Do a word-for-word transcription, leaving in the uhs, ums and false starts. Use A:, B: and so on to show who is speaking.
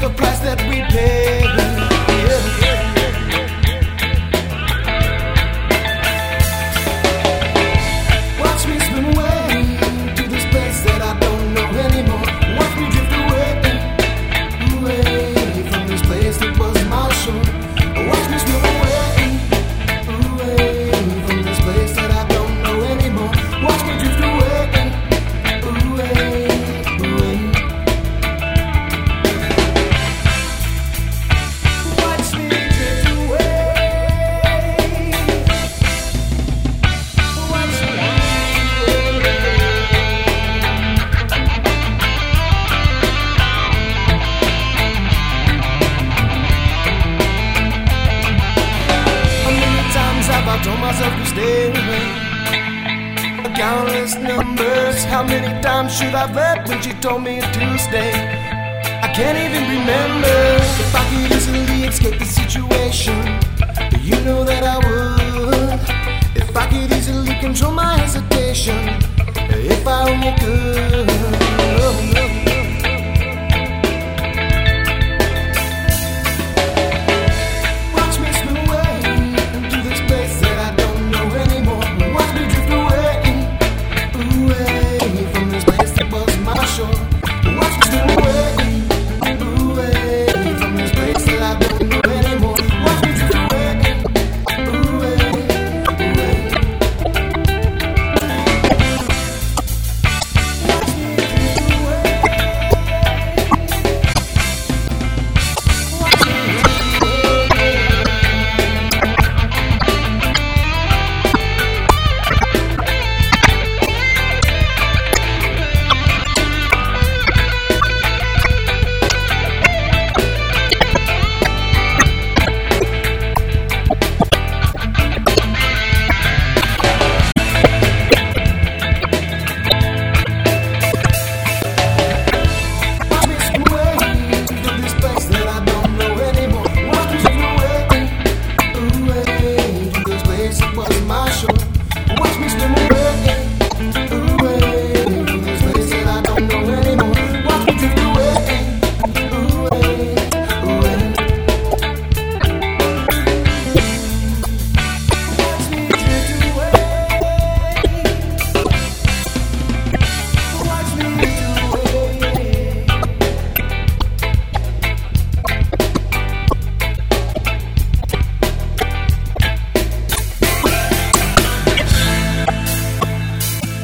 A: the price that we pay. Yeah. Watch me swim away to this place that I don't know anymore. Watch me drift away, away from this place that was my shore. Watch me swim away, away from this place that I don't know anymore. Watch me drift away, away, away. Watch me drift away. Watch me How many times have I told myself to stay away? Countless numbers. How many times should I read when she told me to stay? I can't even remember. If I could easily escape the situation, you know that I would. If I could easily control my